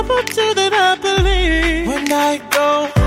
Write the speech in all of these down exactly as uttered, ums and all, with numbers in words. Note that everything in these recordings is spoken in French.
To that I believe. When I go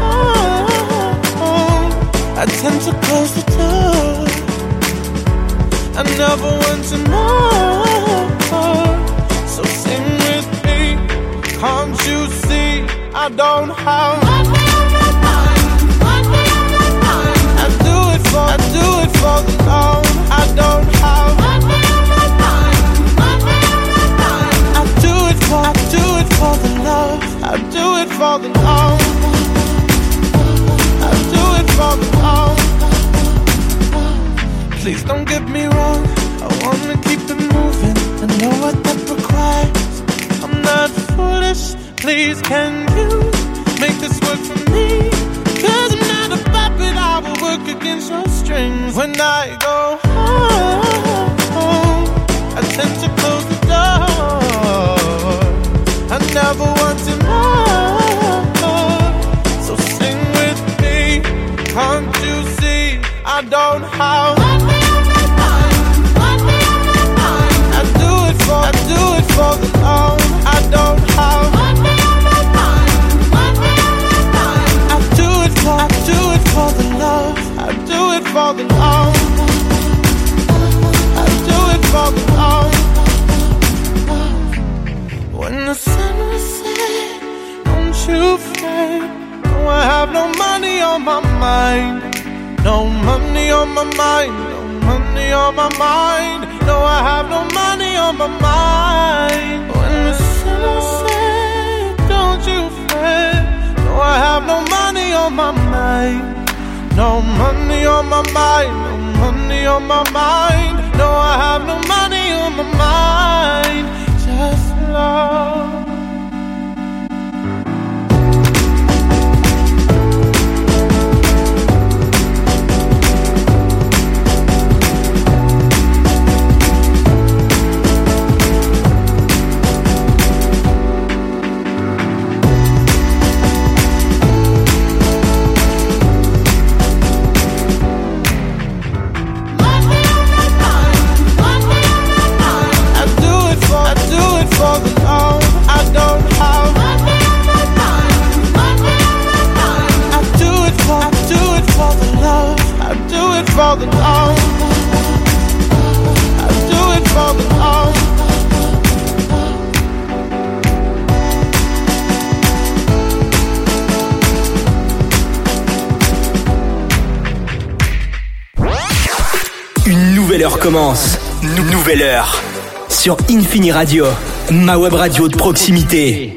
home, I tend to close the door. I never want to know. So sing with me. Can't you see I don't have one day on my mind, one day on my mind. I do it for, I do it for the love. I don't have one day on my mind, one day on my mind. I do it for, I do it for the love. I do it for the love. I do it for the love. Please don't get me wrong. I wanna keep it moving. I know what that requires. I'm not foolish. Please can you make this work for me? Cause I'm not a puppet. I will work against your strings. When I go home, I tend to close the door. I never want to know. So sing with me. Can't you see I don't have one day on my mind, one day on my mind. I do it for, I do it for the love. I don't have one day on my mind, one day on my mind. I do it for, I do it for the love. I do it for the love. I do it for the love. When the sun was set, don't you fret. No, I have no money on my mind. No money on my mind. No money on my mind. No, I have no money on my mind. When the sun was set, don't you fret. No, I have no money on my mind. No money on my mind. No money on my mind. No, I have no money on my mind. Just love. For the love, I don't have one day on my mind, one day on my mind. I do it for, I do it for the love. I do it for the love. I do it for the love. Une nouvelle heure commence. Une nouvelle heure. Sur Infini Radio, ma web radio de proximité.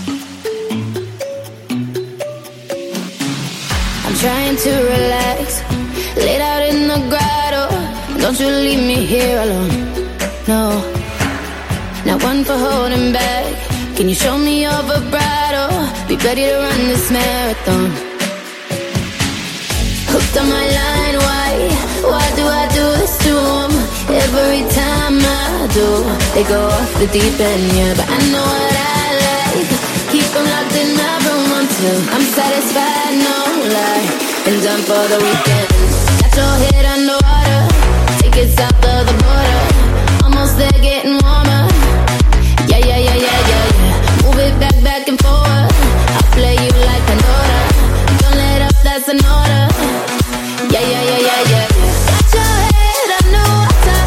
I'm trying to relax, laid out in the grotto. Don't you leave me here alone, no. Not one for holding back. Can you show me your vibrato? Be ready to run this marathon. Hooked on my line, why? Why do I do this to them? Every time I do, they go off the deep end, yeah. But I know what I like. Keep them locked in my room until I'm satisfied, no lie. And done for the weekend. Got your head underwater, tickets south of the border. Almost there, getting warmer. Yeah, yeah, yeah, yeah, yeah, yeah. Move it back, back and forward. I'll play you like Pandora. Don't let up, that's an order. Yeah, yeah, yeah, yeah, yeah. Got your head, I know what's up.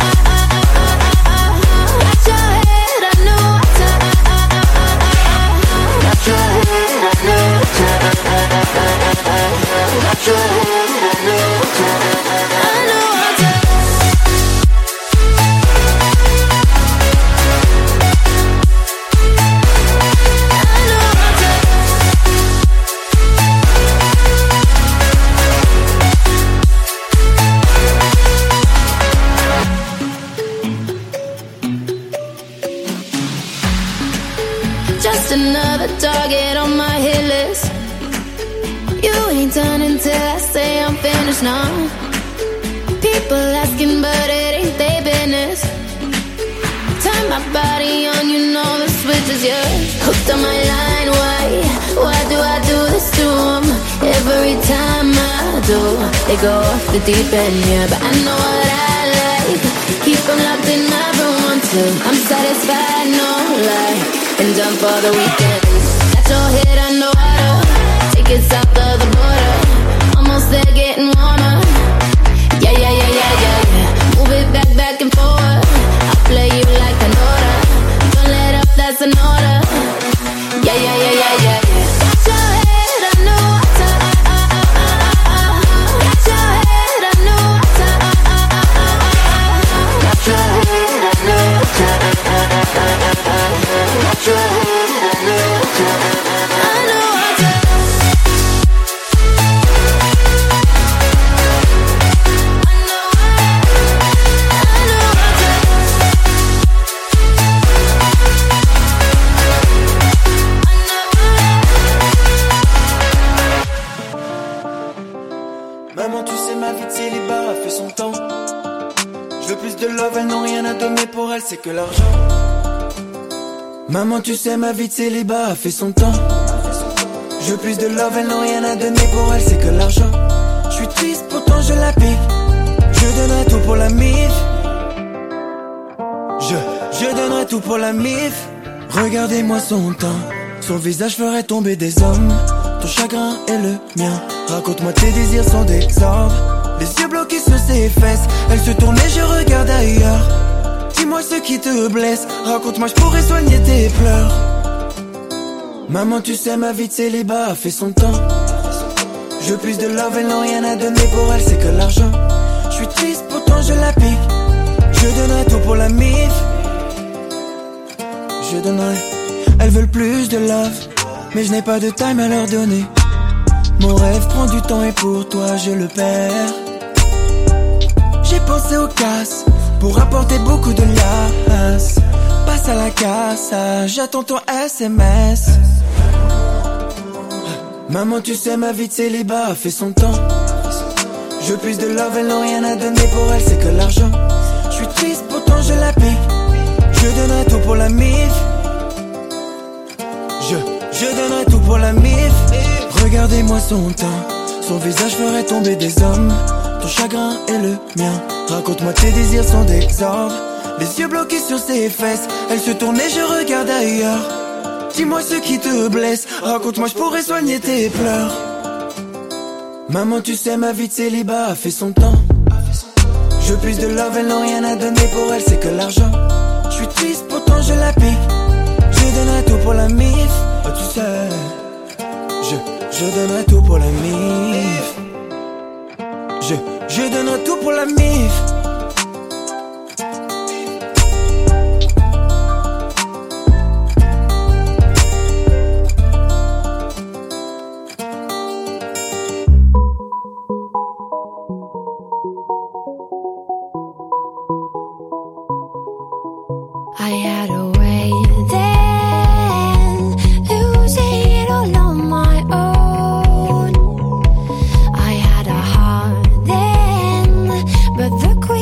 Got your head, I know what's up. Got your head, I know what's up. Got your head, I know what's up. I know what's up. Just another target on my hit list. You ain't done until I say I'm finished now. People asking but it ain't their business. Turn my body on, you know the switch is yours. Hooked on my line, why? Why do I do this to them? Every time I do, they go off the deep end, yeah. But I know what I like. Keep them locked in my room until I'm satisfied, no lie. and done for the weekend. Got your head underwater, take it south of the border. Almost there, getting warmer. Yeah, yeah, yeah, yeah, yeah, yeah. Move it back, back and forward. I'll play you like an order. Don't let up, that's an order. Yeah, yeah, yeah, yeah, yeah, yeah. Got your head underwater. Got your head underwater. Got your head underwater. Got your head underwater. Maman, tu sais, ma vie de célibat a fait son temps. Je veux plus de love, elles n'ont rien à donner pour elle, c'est que l'argent. Maman, tu sais, ma vie de célibat a fait son temps. Je veux plus de love, elles n'ont rien à donner pour elle, c'est que l'argent. Je suis triste, pourtant je la pique. Je donnerai tout pour la mif. Je, je donnerai tout pour la mif. Regardez-moi son temps. Son visage ferait tomber des hommes. Ton chagrin est le mien. Raconte-moi tes désirs sont des ordres. Les yeux bloqués sur ses fesses. Elle se tourne et je regarde ailleurs. Dis-moi ce qui te blesse. Raconte-moi, je pourrais soigner tes pleurs. Maman, tu sais, ma vie de célibat a fait son temps. Je veux plus de love, elles n'ont rien à donner pour elle, c'est que l'argent. Je suis triste, pourtant je la pique. Je donnerai tout pour la mif. Je donnerai. Elles veulent plus de love, mais je n'ai pas de time à leur donner. Mon rêve prend du temps et pour toi je le perds. J'ai pensé au casse pour apporter beaucoup de liasses. Passe à la casse, j'attends ton S M S. Maman, tu sais, ma vie de célibat a fait son temps. Je veux plus de love, elles n'ont rien à donner pour elle, c'est que l'argent. Je suis triste, pourtant je la pique. Je donnerai tout pour la mif. Je, je donnerai tout pour la mif. Regardez-moi son teint. Son visage ferait tomber des hommes. Ton chagrin est le mien. Raconte-moi tes désirs sont des ordres. Les yeux bloqués sur ses fesses. Elle se tourne et je regarde ailleurs. Dis-moi ce qui te blesse. Raconte-moi, je pourrais soigner tes pleurs. Maman, tu sais, ma vie de célibat a fait son temps. Je veux plus de love, elles n'ont rien à donner pour elle, c'est que l'argent. Je suis triste, pourtant je la pique. Je donnerai tout pour la mif. Oh, tu sais, je, je donnerai tout pour la mif. Je, je donnerai tout pour la mif. I had a way then, losing it all on my own. I had a heart then, but the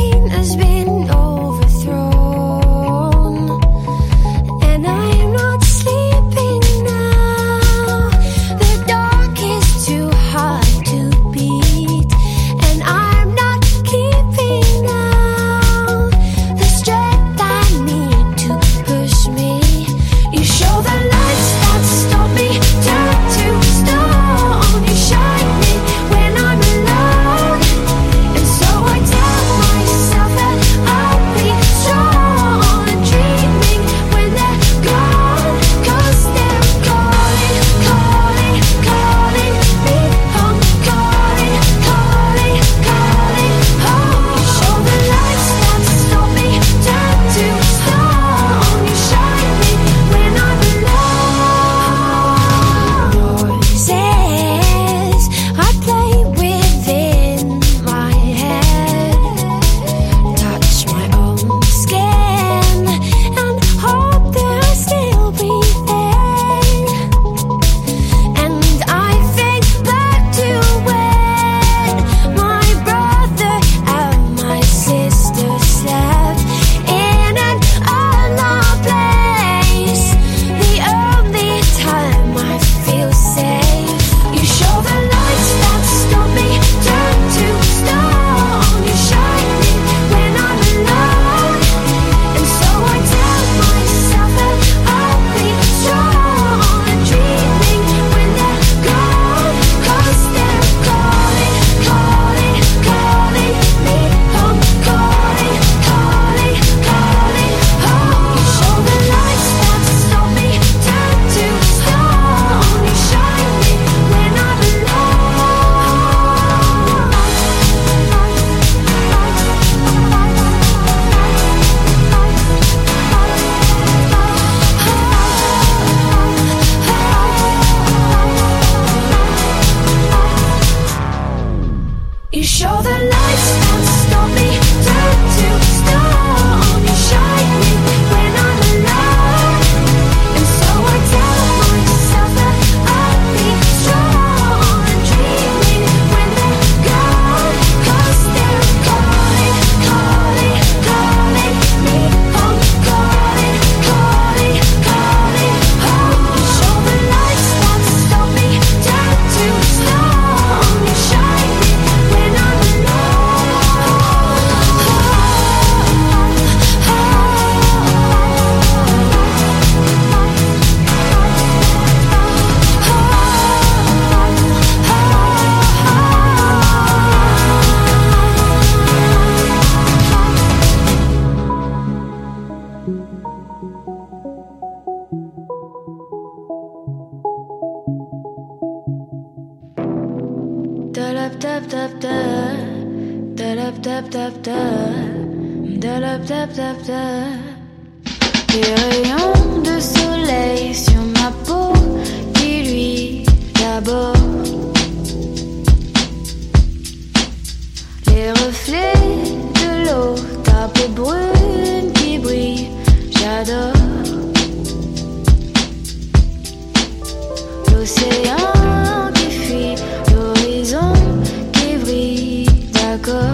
tap tap tap tap tap tap tap tap tap tap. Les rayons de soleil sur ma peau qui lui d'abord. Les reflets de l'eau, ta peau brune qui brille, j'adore. L'océan qui fuit, l'horizon qui brille, d'accord.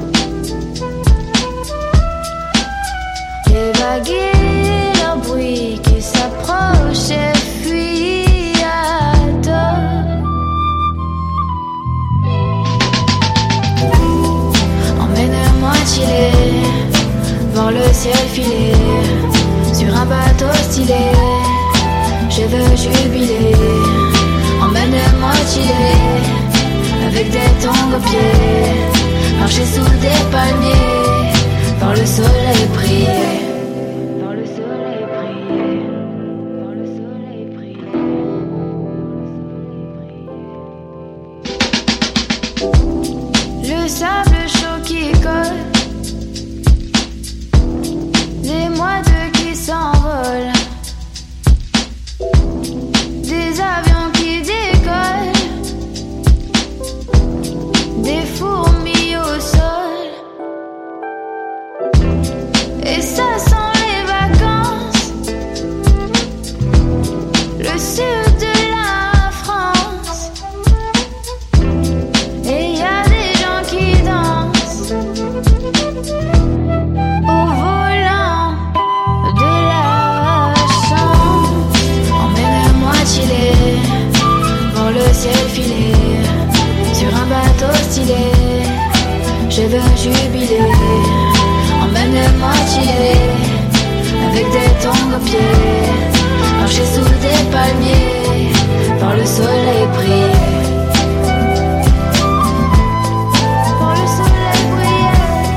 Les vagues et leur bruit qui s'approchent et fuient à tort. Emmène-moi chiller, voir le ciel filer, sur un bateau stylé, je veux jubiler. Emmène-moi chiller, avec des tongs aux pieds, marcher sous des palmiers, voir le soleil briller. Voir le soleil briller. Voir le soleil briller. Le sable chaud qui colle, les moineaux qui s'envolent, des avions qui décollent, des fourmis au sol. Et ça sent les vacances, le sud de la France. Et y a des gens qui dansent au volant de la chance. Emmène-moi chiller, voir le ciel filer, sur un bateau stylé, je veux jubiler. Emmène-moi chiller, avec des tongs aux pieds, marcher sous des palmiers, voir le soleil briller. Voir le soleil briller.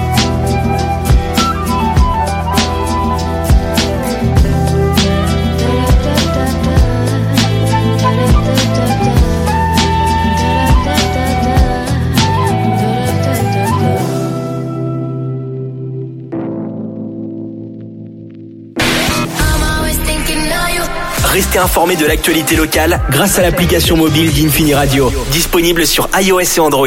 Restez informés de l'actualité locale grâce à l'application mobile d'Infini Radio, disponible sur iOS et Android.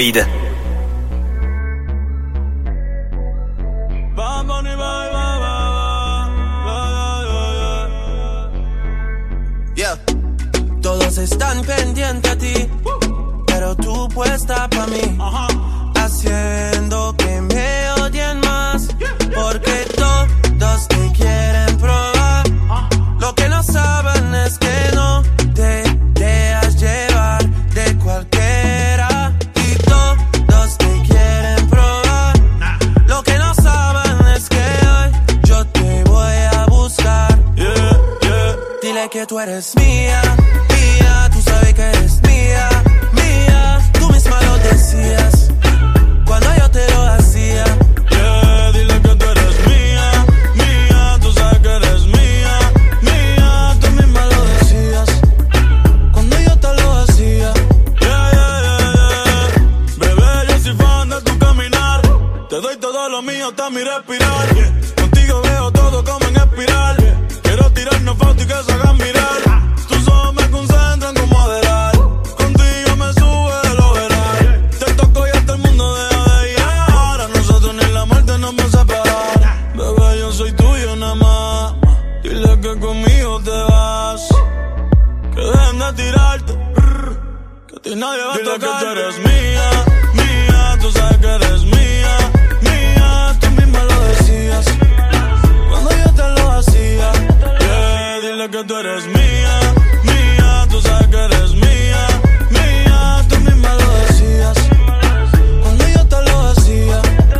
Yeah. Todos están pendientes a ti, pero tú puesta pa' mí, haciendo que me odien más, porque todos te quieren probar. Lo que no saben es que no te dejas llevar de cualquiera, y todos te quieren probar. Lo que no saben es que hoy yo te voy a buscar. Yeah, yeah. Dile que tú eres mía, mía, tú sabes que eres mía, mía. Tú misma lo decías cuando yo te lo hacía. Yeah, dile que tú eres mía, mía, tú sabes que eres mía, mía. Tú misma lo decías cuando yo te lo hacía. Yeah, yeah, yeah, yeah. Bebé, yo soy fan de tu caminar, te doy todo lo mío hasta mi respirar. Contigo veo todo como en espiral. Quiero tirarnos fotos y que se hagan mirar. Tus ojos me concentran como adelar. Contigo me sube el overall. Te toco y hasta el mundo deja de llegar. A nosotros ni la muerte nos va a separar. Bebé, yo soy tuyo nada más. Dile que conmigo te vas, que dejen de tirarte, que a ti nadie va a tocar. Dile que tú eres mía, mía, tú sabes que eres mía, mía. Tú misma lo decías cuando yo te lo hacía. Yeah, dile que tú eres mía, mía, tú sabes que eres mía, mía. Tú misma lo decías cuando yo te lo hacía.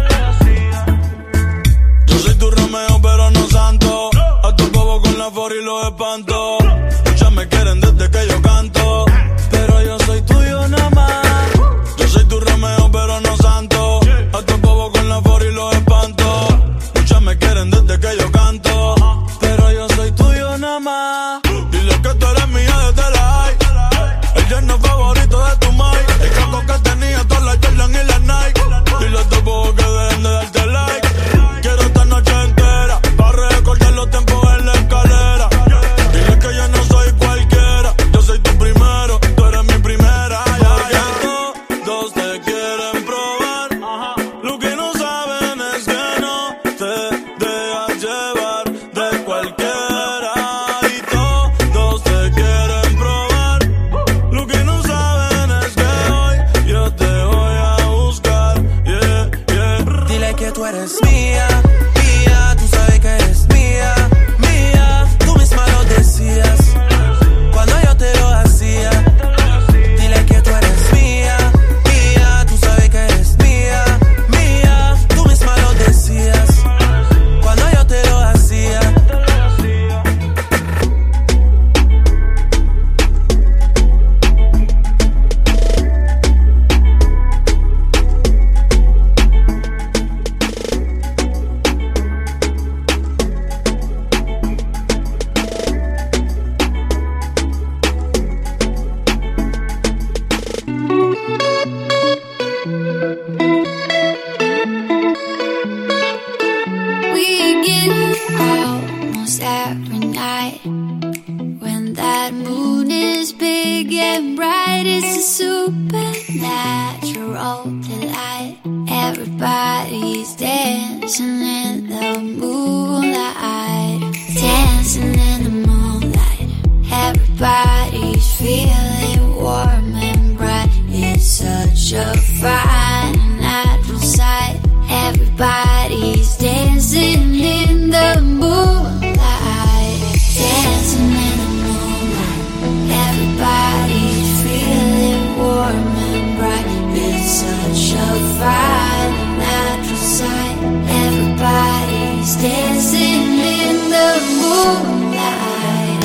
Yo soy tu Romeo pero no santo, a tu bobo con la for y los espanto. Muchas me quieren desde que yo canto, pero yo soy tuyo nada más. Yo soy tu Romeo pero no santo, a tu bobo con la for y los espanto. Muchas me quieren desde que yo canto, pero yo soy tuyo nada más. Dile big and bright. It's a supernatural delight. Everybody's dancing in the moonlight. Dancing in the moonlight. Everybody's feeling warm and bright. It's such a fine natural sight. Everybody's dancing in the moonlight. Dancing in the moonlight. Everybody's feeling warm and bright. It's such a fine natural sight. Everybody's dancing in the moonlight.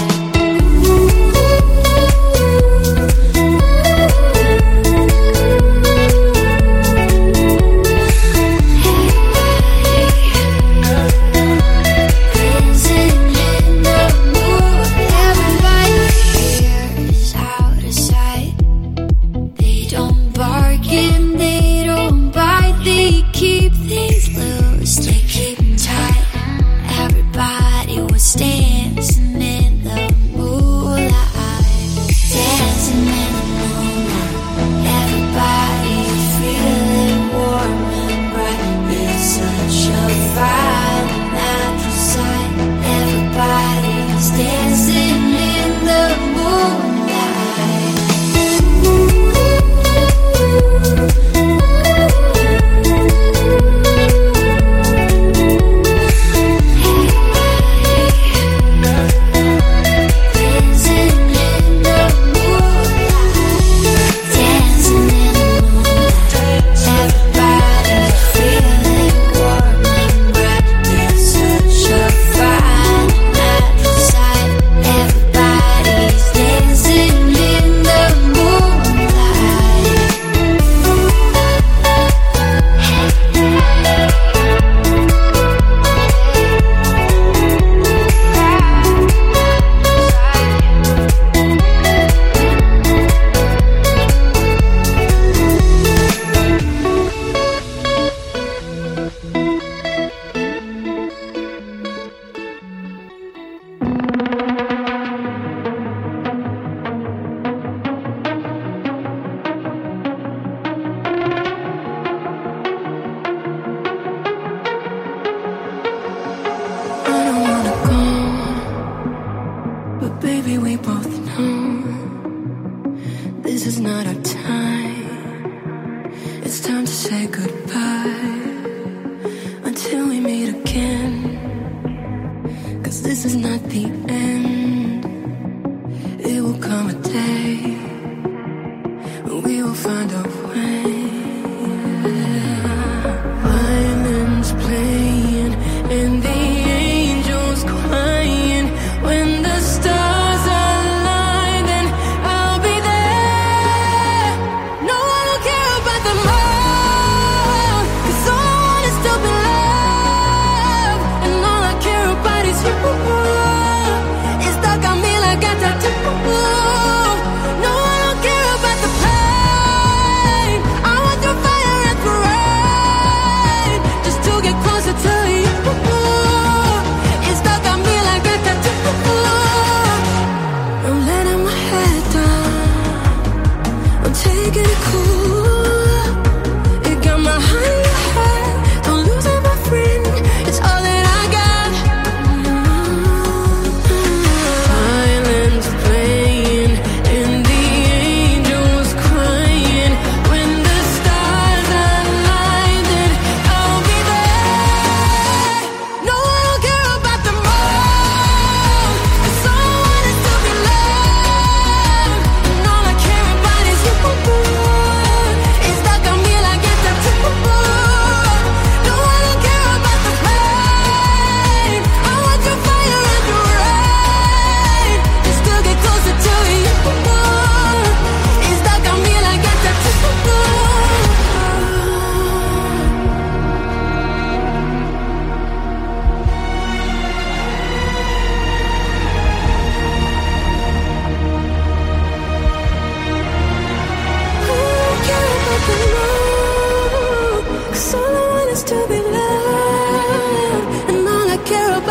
Dancing in the moonlight. Dancing in the moonlight. Everybody's feeling warm and bright. It's such a fine natural sight. Everybody's dancing in the moonlight.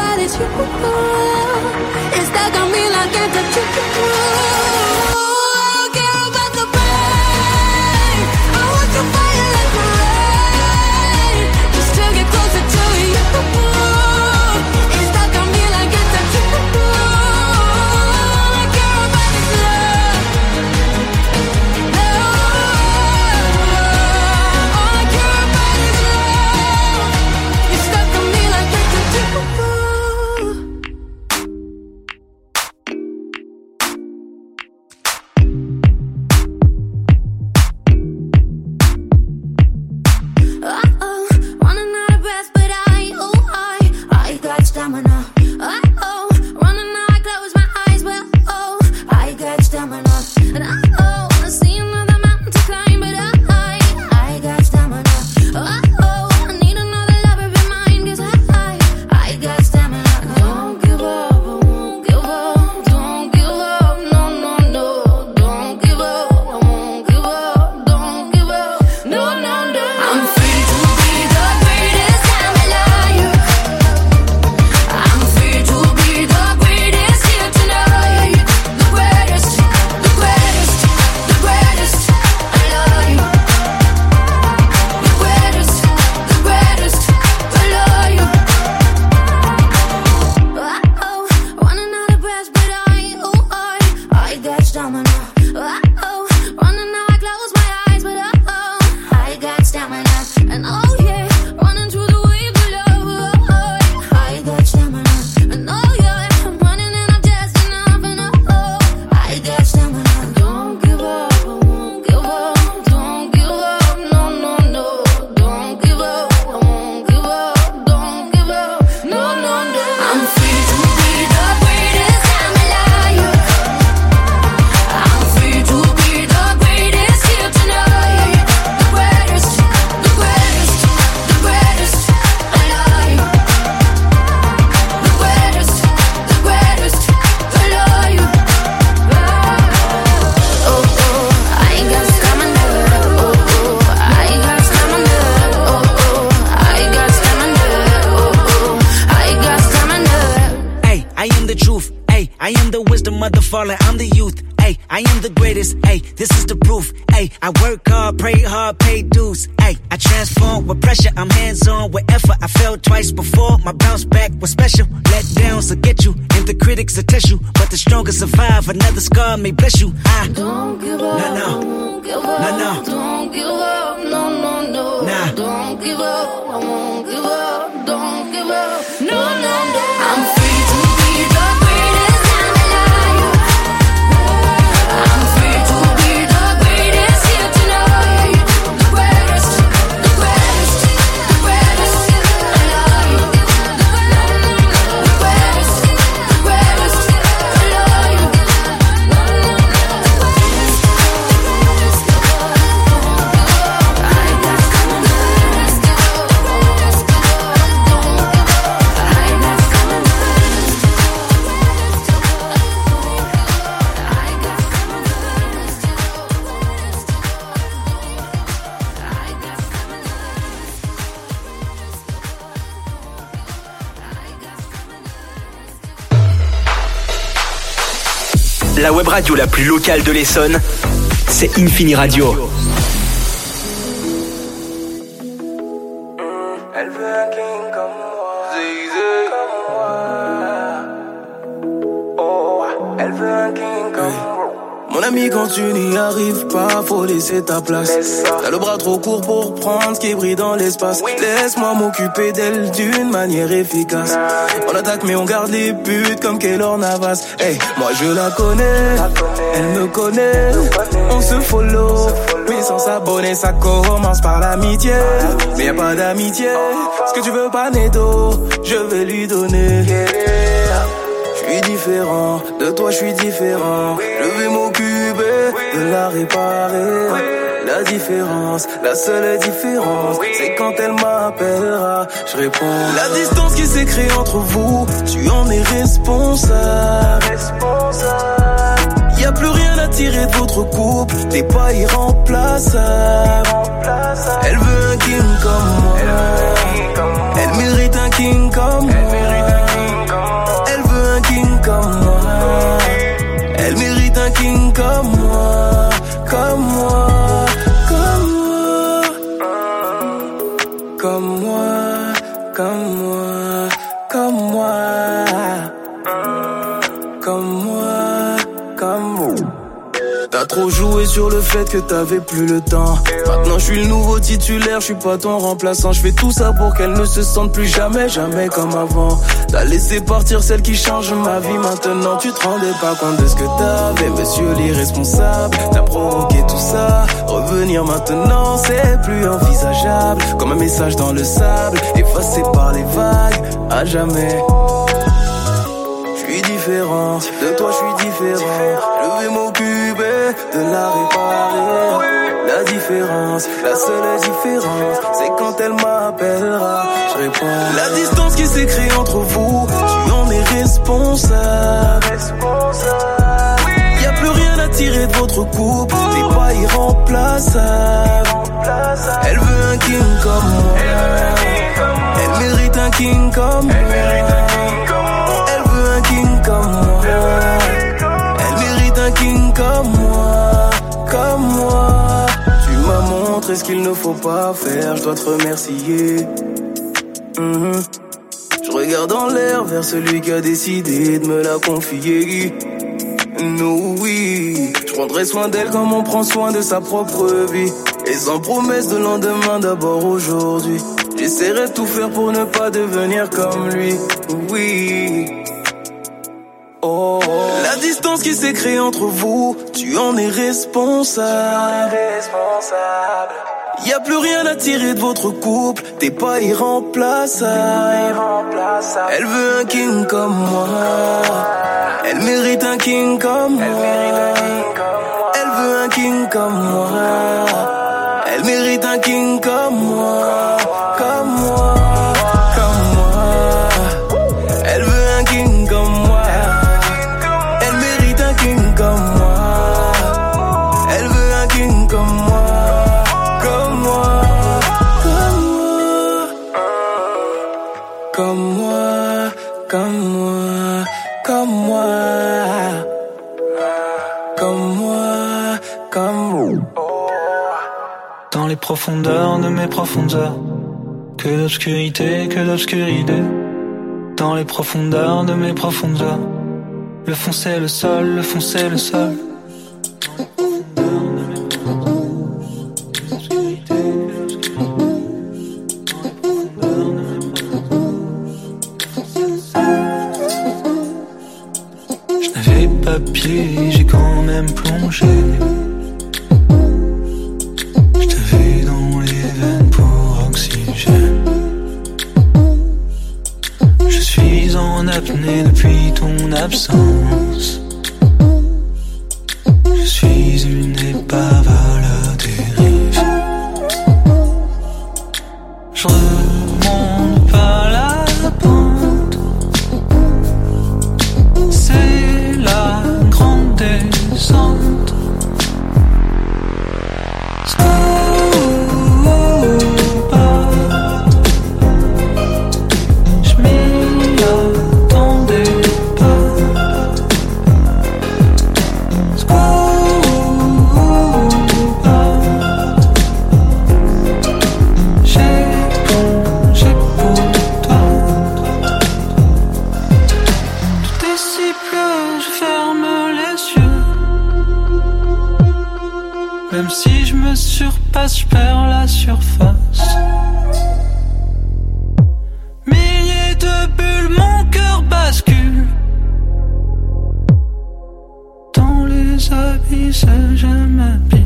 It's stuck on me like it's a And I, oh, I see another mountain to climb, but I, I, I got stamina. Oh, oh, I need another lover in mine, 'cause I, I, I got stamina. Don't give up, I won't give up. Don't give up, no, no, no. Don't give up, I won't give up. Don't give up, no, no, no. I'm free to be the greatest I'm alive. I'm free to be the greatest here tonight. The greatest, the greatest, the greatest alive. The greatest, the greatest alive. Oh, oh, running out of breath, but I, oh, I, I got stamina. Oh, oh, running now I close my eyes, but oh, oh, I got stamina. And oh yeah, running through the waves of love, oh, oh, I got stamina. And oh yeah, I'm running and I'm just enough, and oh, oh, I got stamina. Don't give up, I won't give up. Don't give up, no, no, no. Don't give up, I won't give up. Don't give up, no, no, no. I'm free to be the greatest I'm alive. I'm free to be the greatest here tonight. The greatest, the greatest, the greatest alive. The greatest, the greatest alive. Oh, oh, I got stamina. Oh, oh, I got stamina. Oh, oh, I got stamina. Oh, oh, I got stamina. Hey, I am the truth. Hey, I am the wisdom of the fallen. I'm the youth. Hey, I am the greatest. Hey, this is the proof. Hey, I work hard, pray hard, pay dues. Hey, I transform with pressure. I'm hands on with effort. I failed twice before. My bounce back was special. Let downs will get you, and the critics will test you. But the strongest survive. Another scar may bless you. I Don't give up, No, no. I won't give up. No, no. Don't give up, no, no, no. Nah. Don't give up, I won't give up. Don't give up, no, no, no. I'm free to be the greatest I'm alive. I'm free to be the greatest here tonight. The greatest, the greatest, the greatest alive. The greatest, the greatest alive. La web radio la plus locale de l'Essonne, c'est Infini Radio. Elle veut un king comme moi, Zizé comme moi. Oh, elle veut un king comme moi. Mon ami, quand tu n'y arrives pas, faut laisser ta place. T'as le bras trop court pour prendre ce qui brille dans l'espace. Laisse-moi m'occuper d'elle d'une manière efficace. On attaque mais on garde les buts comme Keylor Navas. Hey, moi je la connais, elle me connaît. On se follow, mais sans s'abonner ça commence par l'amitié. Mais y'a pas d'amitié, ce que tu veux pas Nedo, je vais lui donner. Je suis différent, de toi je suis différent. Je vais m'occuper de la réparer. La différence, la seule différence, c'est quand elle m'appellera, je réponds. La distance qui s'est créée entre vous, tu en es responsable. Y'a plus rien à tirer de votre couple, t'es pas irremplaçable. Elle veut un king comme moi, elle mérite un king comme moi. Elle veut un king comme moi, elle mérite un king comme moi, comme moi, comme moi, comme moi, comme moi, comme moi, comme moi, comme moi. T'as trop joué sur le fait que t'avais plus le temps. Maintenant je suis le nouveau titulaire, je suis pas ton remplaçant. Je fais tout ça pour qu'elle ne se sente plus jamais, jamais comme avant. T'as laissé partir celle qui change ma vie. Maintenant tu te rendais pas compte de ce que t'avais. Monsieur l'irresponsable, t'as provoqué tout ça. Revenir maintenant c'est plus envisageable. Comme un message dans le sable, effacé par les vagues, à jamais. Je suis différent, de toi je suis différent. Je vais m'occuper de la réparer. La différence, la seule différence, c'est quand elle m'appellera, je réponds. La distance qui s'est créée entre vous, tu en es responsable. Y'a plus rien à tirer de votre couple, t'es pas irremplaçable. Elle veut un king comme moi, elle mérite un king comme moi. Elle veut un king comme moi, elle mérite un king comme moi, comme moi. Tu m'as montré ce qu'il ne faut pas faire, je dois te remercier. Mm-hmm. Je regarde en l'air vers celui qui a décidé de me la confier. Nous, oui, je prendrai soin d'elle comme on prend soin de sa propre vie. Et sans promesse de lendemain, d'abord aujourd'hui. J'essaierai de tout faire pour ne pas devenir comme lui. Oui. Oh, la distance qui s'est créée entre vous, tu en es responsable. Y'a plus rien à tirer de votre couple, t'es pas irremplaçable. Elle veut un king comme moi, elle mérite un king comme moi. Elle veut un king comme moi, elle mérite un king comme moi, comme moi, comme moi. Elle veut un king comme moi, elle mérite un king comme moi. Elle veut un king comme moi, comme moi, comme moi, comme moi, comme moi, comme moi, comme moi. Dans les profondeurs de mes profondeurs, que d'obscurité, que d'obscurité. Dans les profondeurs de mes profondeurs, le fond c'est le sol, le fond c'est le sol. Je n'avais pas pied, j'ai quand même plongé. Je t'avais dans les veines pour oxygène. Je suis en apnée depuis ton absence. Je suis une épave à la dérive. Je remonte pas la pente. C'est la grande descente. Même si je me surpasse, je perds la surface. Milliers de bulles, mon cœur bascule. Dans les abysses, je m'abîme.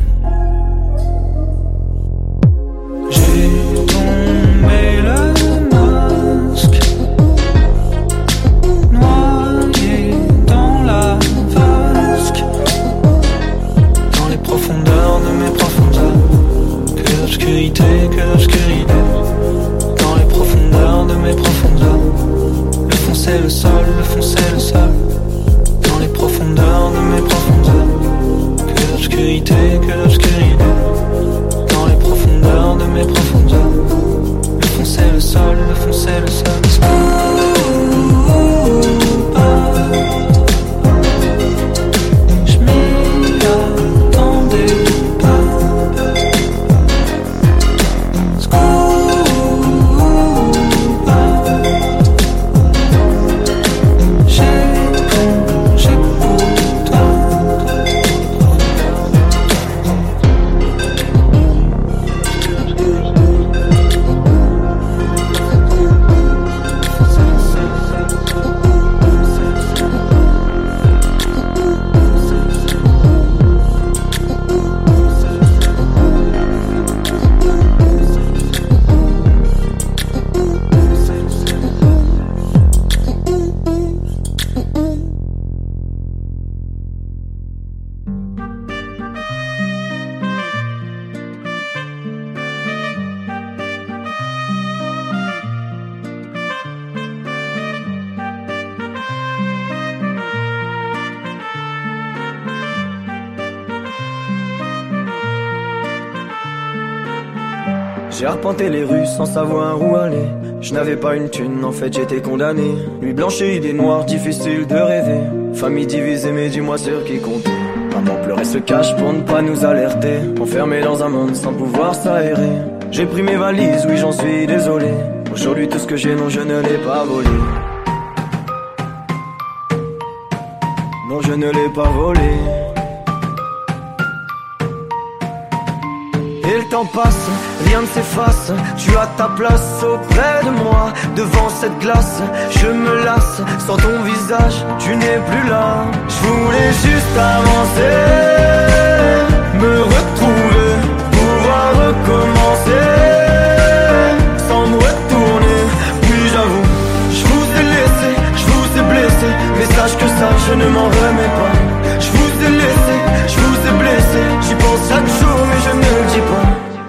J'ai tombé le masque, noyé dans la vasque. Dans les profondeurs de mes profondeurs, que d'obscurité, que d'obscurité. Dans les profondeurs de mes profondeurs, le fond c'est le sol, le fond c'est le sol. Dans les profondeurs de mes profondeurs, que d'obscurité, que d'obscurité. Dans les profondeurs de mes profondeurs, le fond c'est le sol, le fond c'est le sol. Je m'y attendais pas. J'ai pour toi. J'ai arpenté les rues sans savoir où aller. Je n'avais pas une thune, en fait j'étais condamné. Nuit blanche et idées noires, difficile de rêver. Famille divisée mais dis-moi sur qui compter. Maman pleurait se cache pour ne pas nous alerter. Enfermé dans un monde sans pouvoir s'aérer. J'ai pris mes valises, oui j'en suis désolé. Aujourd'hui tout ce que j'ai, non je ne l'ai pas volé. Non je ne l'ai pas volé. Et le temps passe, rien ne s'efface. Tu as ta place auprès de moi. Devant cette glace, je me lasse. Sans ton visage, tu n'es plus là. Je voulais juste avancer, me retrouver, pouvoir recommencer, sans me retourner. Oui j'avoue, je vous ai laissé, je vous ai blessé. Mais sache que ça, je ne m'en remets pas. Je vous ai laissé, je vous ai blessé. J'y pense chaque jour mais je ne le dis pas.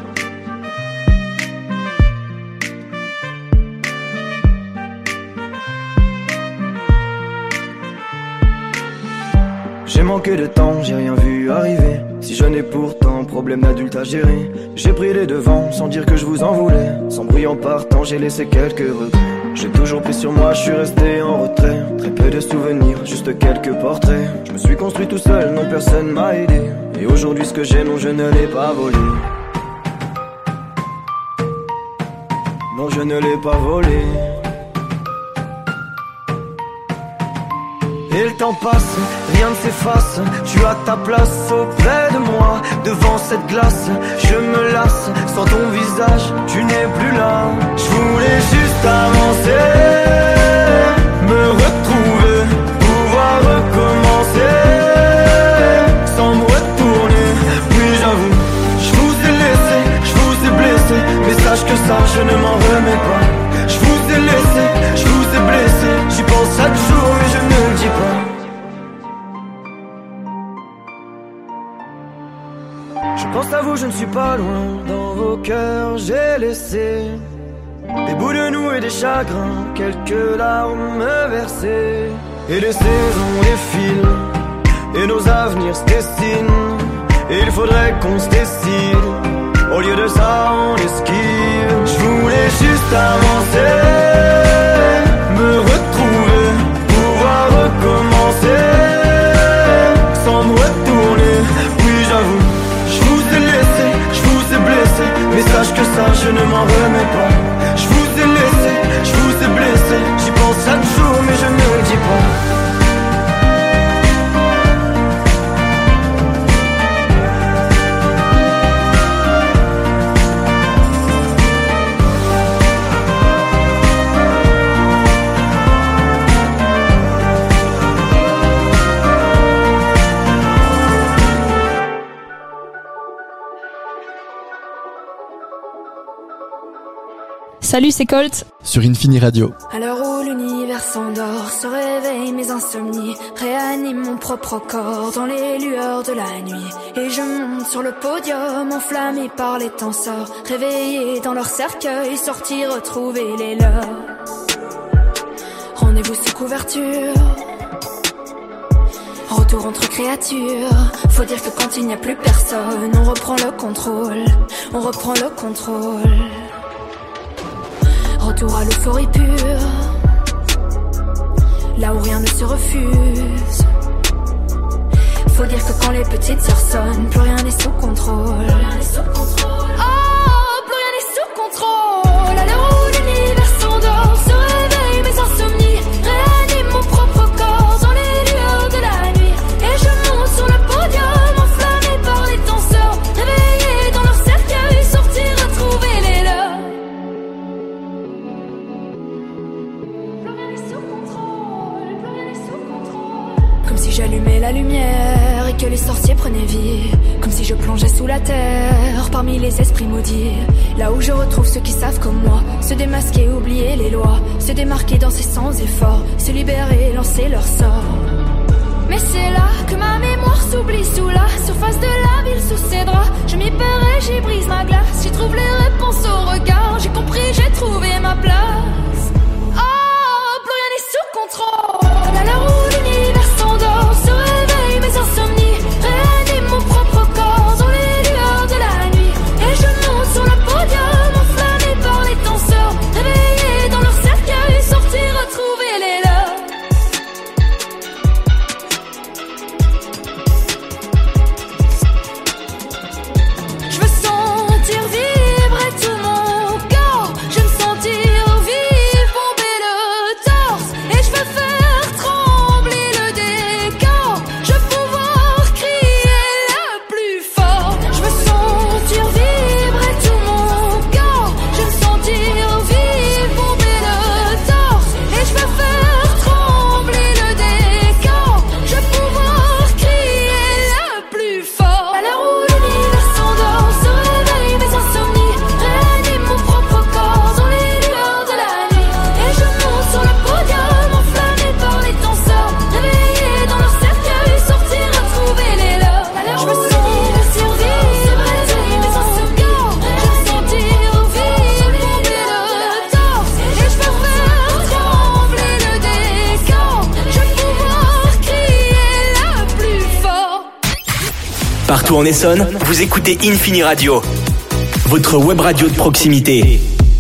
J'ai manqué de temps, j'ai rien vu arriver. Si je n'ai pourtant problème d'adulte à gérer. J'ai pris les devants sans dire que je vous en voulais. Sans bruit en partant, j'ai laissé quelques regrets. J'ai toujours pris sur moi, je suis resté en retrait. Très peu de souvenirs, juste quelques portraits. Je me suis construit tout seul, non personne m'a aidé. Et aujourd'hui ce que j'ai, non je ne l'ai pas volé. Non je ne l'ai pas volé. Et le temps passe, rien ne s'efface. Tu as ta place auprès de moi. Devant cette glace, je me lasse. Sans ton visage, tu n'es plus là. Je voulais juste avancer, me retrouver, pouvoir recommencer, sans me retourner. Oui j'avoue, je vous ai laissé, je vous ai blessé. Mais sache que ça, je ne m'en remets pas. Je vous ai laissé, je vous ai blessé. J'y pense chaque jour mais je ne le dis pas. Je pense à vous, je ne suis pas loin. Dans vos cœurs j'ai laissé des bouts de nous et des chagrins, quelques larmes versées. Et les saisons défilent et nos avenirs se dessinent. Et il faudrait qu'on se décide. Au lieu de ça on esquive. Je voulais juste avancer, me retrouver, pouvoir recommencer, sans me retourner. Oui j'avoue, je vous ai laissé, je vous ai blessé. Mais sache que ça je ne m'en remets pas. Je vous ai laissé, je vous ai blessé. J'y pense chaque jour mais je ne le dis pas. Salut, c'est Colt sur Infini Radio. À l'heure où l'univers s'endort, se réveillent mes insomnies, réanime mon propre corps dans les lueurs de la nuit. Et je monte sur le podium, enflammé par les tenseurs, réveillés dans leur cercueil, sortis retrouver les leurs. Rendez-vous sous couverture, retour entre créatures. Faut dire que quand il n'y a plus personne, on reprend le contrôle, on reprend le contrôle. Retour à l'euphorie pure, là où rien ne se refuse. Faut dire que quand les petites sœurs sonnent, plus rien n'est sous contrôle. Oh, plus rien n'est sous contrôle. À l'heure où l'univers s'endort, se réveillent mes insomnies, réanime mon propre corps dans les lueurs de la nuit. Et je monte sur le podium, enflammé par les danseurs, réveillés dans leur cercueil, sortir retrouver les leurs. Comme si j'allumais la lumière et que les sorciers prenaient vie. Comme si je plongeais sous la terre, parmi les esprits maudits. Là où je retrouve ceux qui savent comme moi, se démasquer, oublier les lois, se démarquer, danser sans effort, se libérer, lancer leur sort. Mais c'est là que ma mémoire s'oublie sous la surface de la ville, sous ses draps. Je m'y perds et j'y brise ma glace. J'y trouve les réponses au regard. J'ai compris, j'ai trouvé ma place. Oh, plus rien n'est sous contrôle. À l'heure où l'univers s'endort, se réveillent mes insomnies, réanime mon propre corps dans les lueurs de la nuit. Et je monte sur le podium, partout en Essonne, vous écoutez Infini Radio, votre web radio de proximité.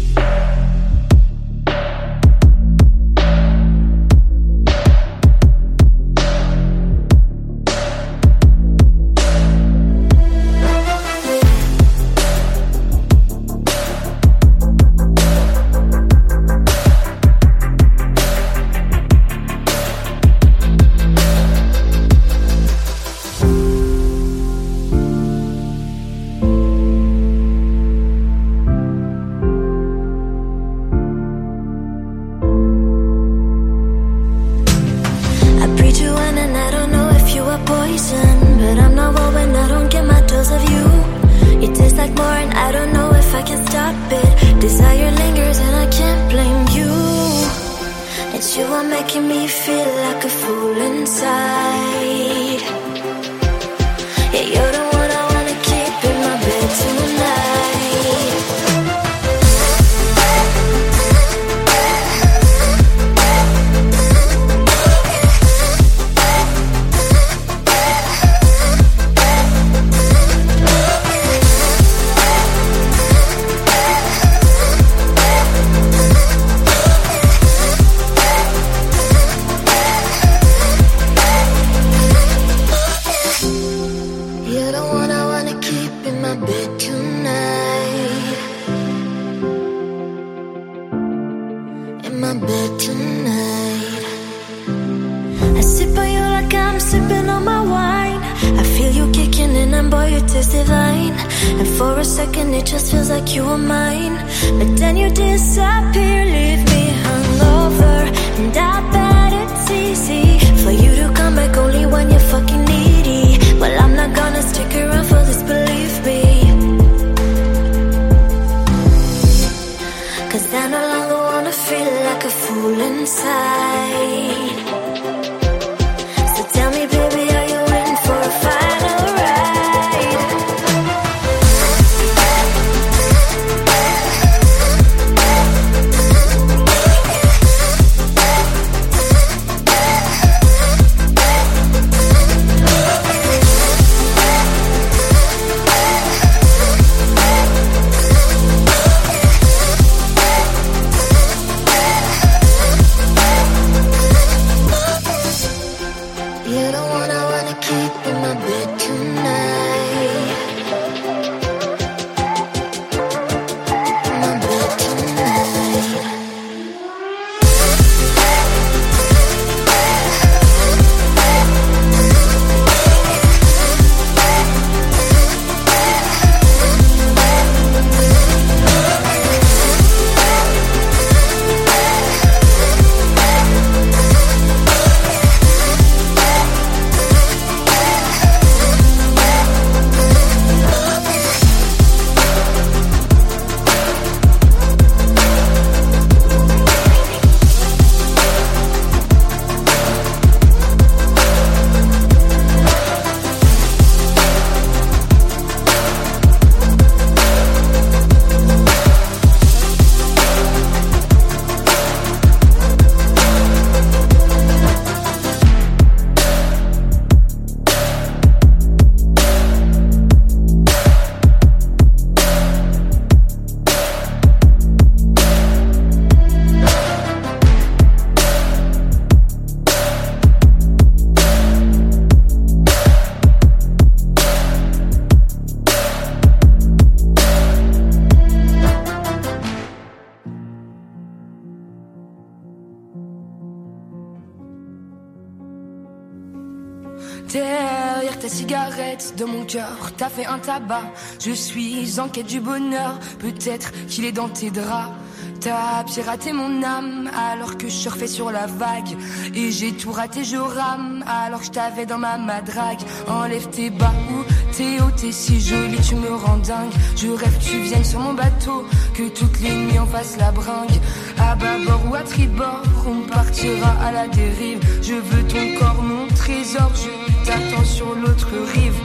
Derrière ta cigarette, dans mon cœur, t'as fait un tabac. Je suis en quête du bonheur, peut-être qu'il est dans tes draps. T'as piraté mon âme alors que je surfais sur la vague. Et j'ai tout raté, je rame alors que je t'avais dans ma madrague. Enlève tes bas ou t'es haut, t'es si jolie, tu me rends dingue. Je rêve que tu viennes sur mon bateau, que toutes les nuits on fasse la bringue. À bâbord ou à tribord, on partira à la dérive. Je veux ton corps, mon trésor, je t'attends sur l'autre rive.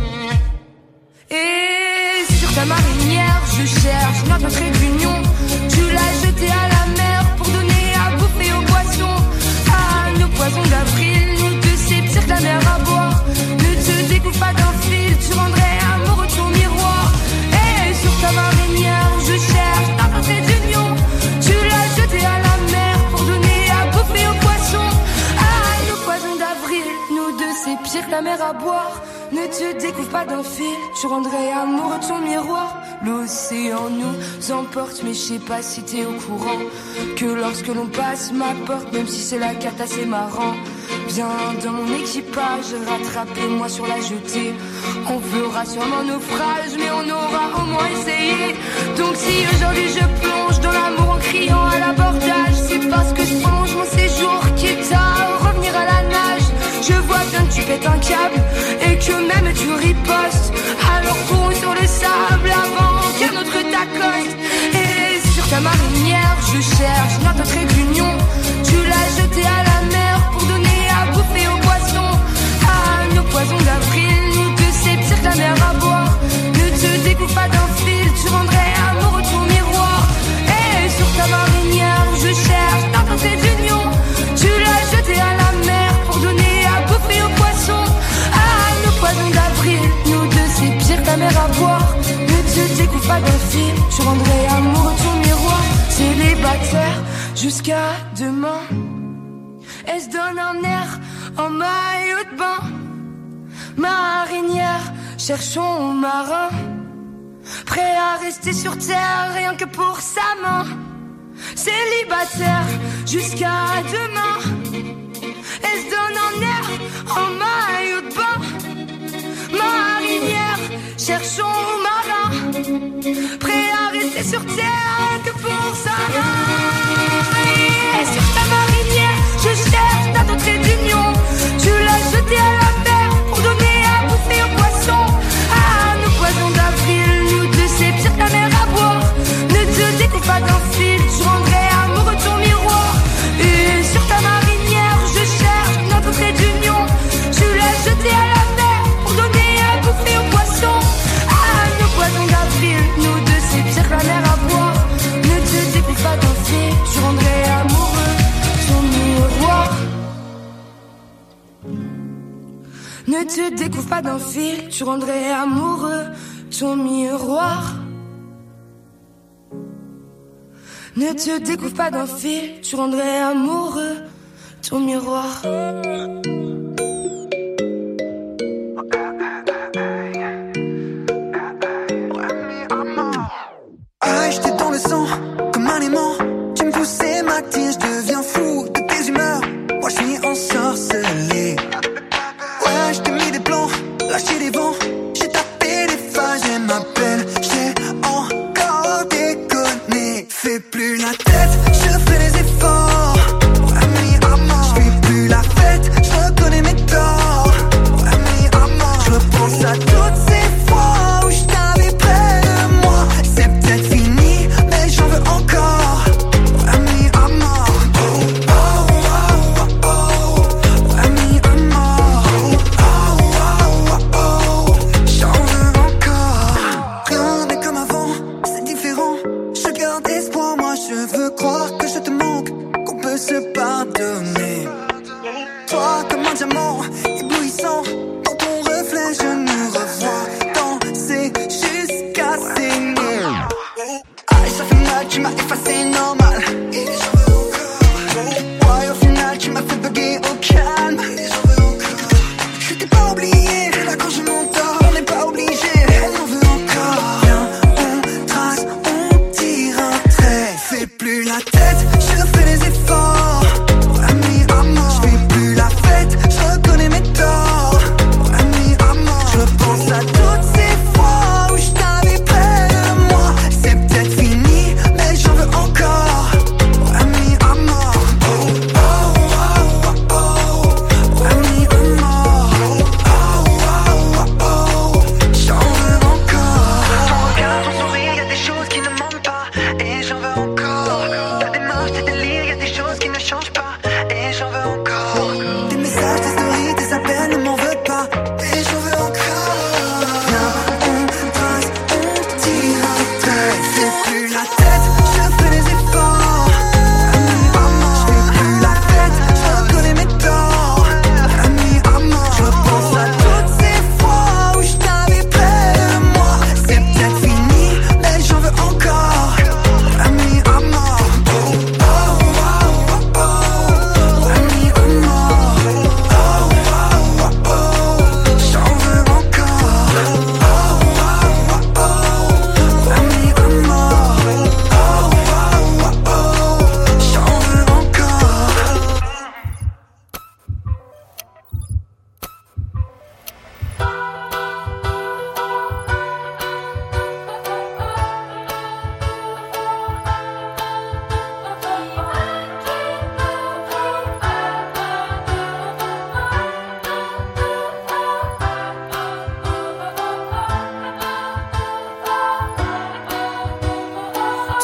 Et sur ta marinière, je cherche notre trait d'union. Tu l'as jeté à la mer pour donner à bouffer aux poissons. À nos poissons d'avril, nous deux c'est pire que la mer à boire. Ne te découpe pas d'un fil, tu rendrais ta mère à boire. Ne te découvre pas d'un fil, tu rendrais amoureux de ton miroir. L'océan nous emporte, mais je sais pas si t'es au courant que lorsque l'on passe ma porte, même si c'est la carte assez marrant, viens dans mon équipage, rattrapez-moi sur la jetée. On fera sûrement naufrage, mais on aura au moins essayé. Donc si aujourd'hui je plonge dans l'amour en criant à l'abordage, c'est parce que je plonge mon séjour quitte à revenir à la nage. Je vois bien que tu pètes un câble et que même tu ripostes. Alors cours sur le sable avant qu'un autre t'accoste. Et sur ta marinière je cherche notre trait d'union. Tu l'as jeté à la mer pour donner à bouffer aux poissons. À nos poisons d'avril, nous deux c'est pire que la mer à boire. Ne te découpe pas d'un fil, tu rendrais amoureux de ton miroir. Et sur ta marinière je cherche notre trait d'union. Tu l'as jeté à la mer pour donner à bouffer aux poissons. À nos poisons d'avril, nous deux c'est pire que la mer à boire. Ne te découvre pas d'un fil, tu rendrais amoureux de ton miroir. Célibataire jusqu'à demain, elle se donne un air en maillot de bain. Marinière, cherchons marin, prêt à rester sur terre rien que pour sa main. Célibataire jusqu'à demain, elle se donne un air en maillot de bain. Marinière, cherchons marin, prêt à rester sur terre que pour sa main. Et sur ta marinière, je cherche ta trait d'union. Tu l'as jeté à la mer pour donner à bouffer aux poissons. À nos poisons d'avril, nous deux c'est pire que la mer à boire. Ne te découpe pas d'un fil, tu rendrais amoureux de ton miroir. Et sur ta marinière, je cherche notre trait d'union. Tu l'as jeté à la mer pour donner à bouffer aux poissons. À nos poisons d'avril, nous deux c'est pire que la mer à boire. Ne te découpe pas d'un fil, tu rendrais amoureux de ton miroir. Ne te découvre pas d'un fil, tu rendrais amoureux ton miroir. Ne te découvre pas d'un fil, tu rendrais amoureux ton miroir. Ah, j'étais dans le sang, comme un aimant. Tu me poussais, m'attires, je deviens fou de tes humeurs. Moi je suis ensorcelé. Ouais, je t'ai mis des plans, lâché des vents. J'ai tapé des phases, j'ai ma peine. J'ai encore déconné. Fais plus la tête, je fais des efforts. Ouais, mais à mort. Je fais plus la fête, je reconnais mes torts. Ouais, mais à mort. Je repense à toutes ces fois où je t'avais près de moi. C'est peut-être fini, mais j'en veux encore. Ouais, mais à mort. Oh, oh, oh, oh, oh. Ouais, mais à mort. Oh, oh, oh, oh. J'en veux encore. Rien n'est comme avant, c'est différent. Je garde espoir, moi je veux croire que je te manque, qu'on peut se pardonner. Toi comme un diamant éblouissant, dans ton reflet je nous revois danser jusqu'à saigner. Aïe, ça fait mal, tu m'as effacé normal. Et j'en veux encore. Ouais, au final tu m'as fait bugger au calme. Et j'en veux encore. Je t'ai pas oublié, là quand je m'endors, on n'est pas obligé. Elle en veut encore. Viens, on trace, on tire un trait. Fais plus la tête, je fais des efforts. Ouais, mais à mort. Je fais plus la fête, je reconnais mes torts. Ouais, mais à mort. Je repense à toutes ces fois où je t'avais près de moi. C'est peut-être fini, mais j'en veux encore.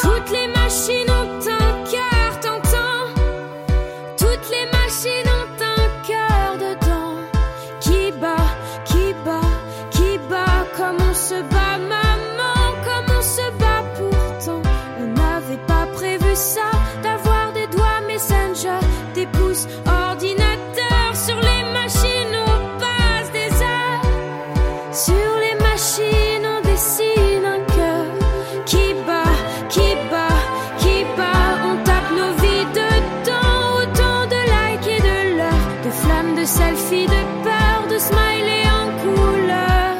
Toutes les machines ont un cœur, t'entends? Toutes les machines ont un cœur dedans qui bat, qui bat, qui bat comme on se bat, maman, comme on se bat pourtant. On n'avait pas prévu ça, d'avoir des doigts Messenger, des pouces ordinateur. Sur les machines on passe des heures, sur les machines on dessine un cœur qui bat, qui bat, qui bat. On tape nos vies dedans, autant de likes et de l'heure, de flammes, de selfies, de peur, de smileys en couleur.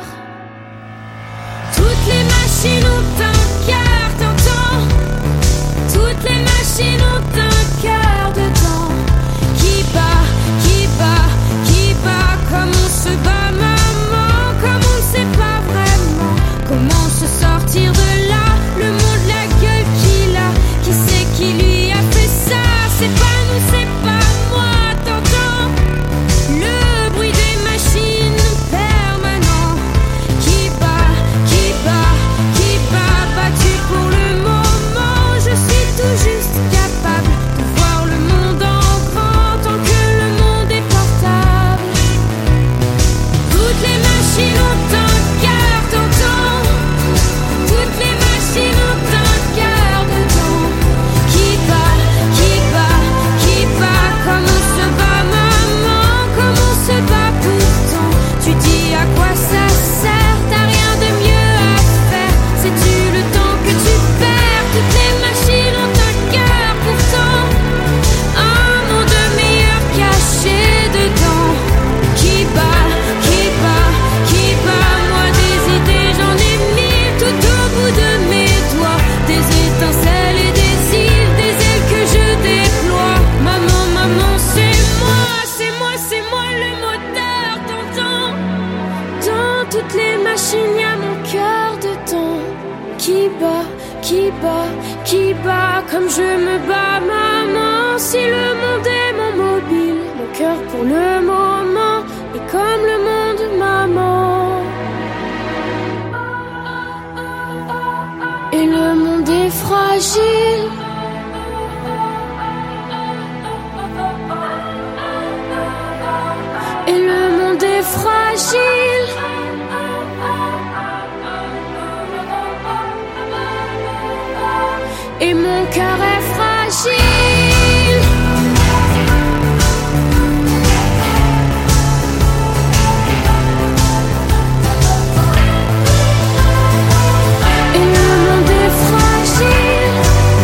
Toutes les machines ont un cœur, t'entends? Toutes les machines ont un cœur dedans qui bat, qui bat, qui bat comme on se bat, maman, comme on ne sait pas vraiment comment se sortir de là. Le monde, la gueule qu'il a, qui c'est qui lui a fait ça? C'est pas nous, c'est pas moi, t'entends? Le bruit des machines permanent qui bat, qui bat, qui bat, battu pour le moment. Je suis tout juste capable de voir le monde en grand tant que le monde est portable. Toutes les machines ont un cœur, t'entends? Toutes les machines ont un cœur dedans qui bat, qui bat, qui bat comme on se bat, maman, comme on se bat pourtant. Tu dis à quoi ça sert? T'as rien de mieux à faire. Sais-tu le temps que tu perds? Toutes les machines ont un cœur pourtant, un monde meilleur caché dedans qui bat, qui bat, qui bat. Moi des idées j'en ai mille tout au bout de mes doigts, des étincelles et des îles, des ailes que je déploie. Maman, maman, c'est moi, c'est moi, c'est moi le moteur, t'entends? Dans toutes les machines y a mon cœur dedans qui bat, qui bat, qui bat comme je me bats, maman. Si le monde est mon mobile, mon cœur pour le moment est comme le monde, maman. Et le monde est fragile. Et le monde est fragile. Et mon cœur est fragile. Et le monde est fragile.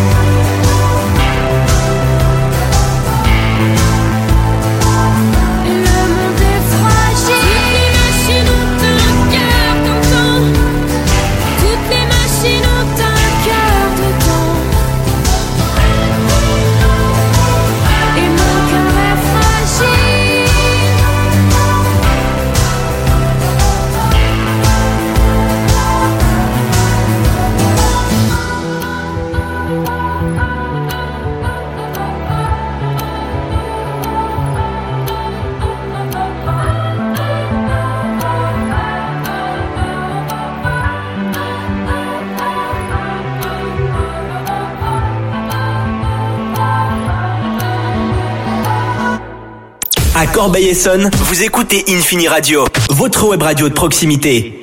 Et le monde est fragile. Toutes les machines ont un cœur, t'entends? Toutes les machines ont un cœur dedans. Et mon cœur est fragile. À Corbeil-Essonnes, vous écoutez Infini Radio, votre web radio de proximité.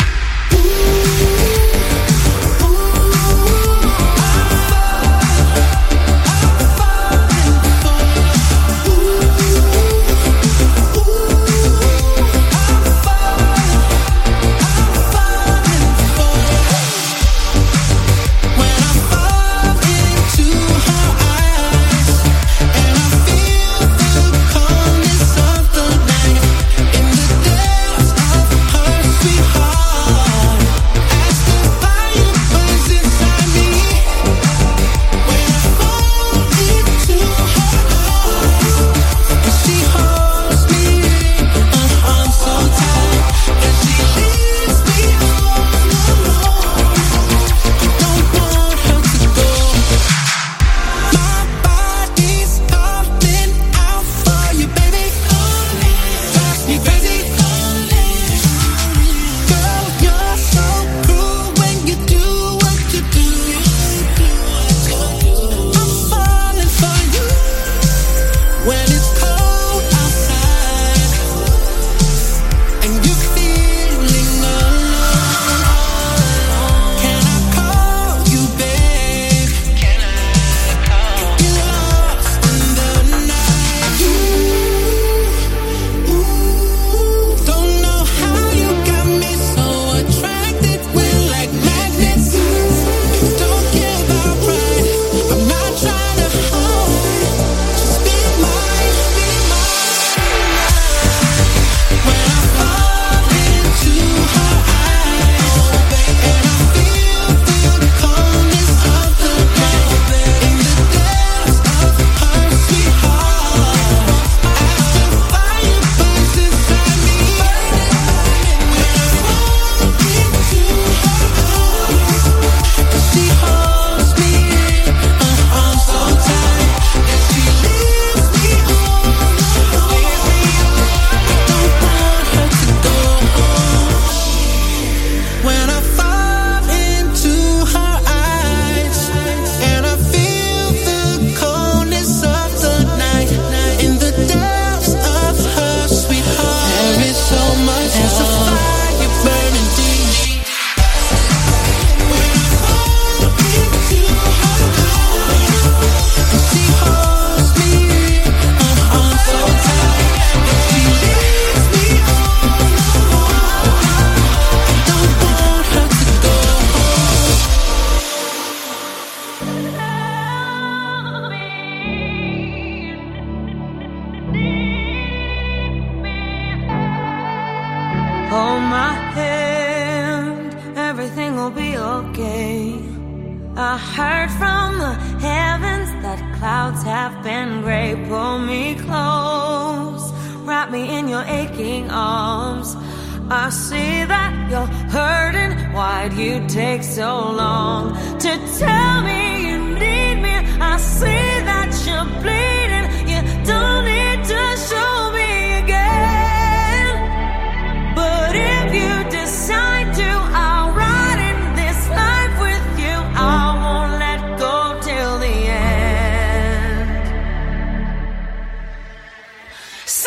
Heart be okay. I heard from the heavens that clouds have been gray. Pull me close, wrap me in your aching arms. I see that you're hurting. Why'd you take so long to tell me you need me? I see that you're bleeding. You don't need to show me again. But if you decide to, I'll ride in this life with you. I won't let go till the end. So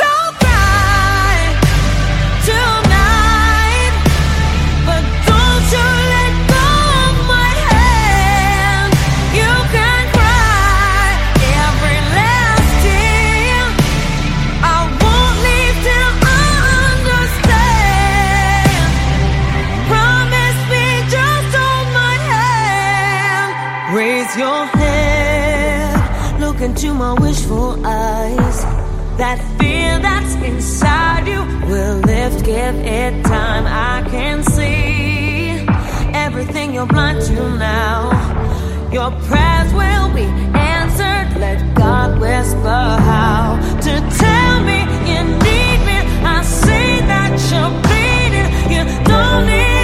your head, look into my wishful eyes. That fear that's inside you will lift, give it time. I can see everything you're blind to now. Your prayers will be answered. Let God whisper how to tell me you need me. I see that you're bleeding. You don't need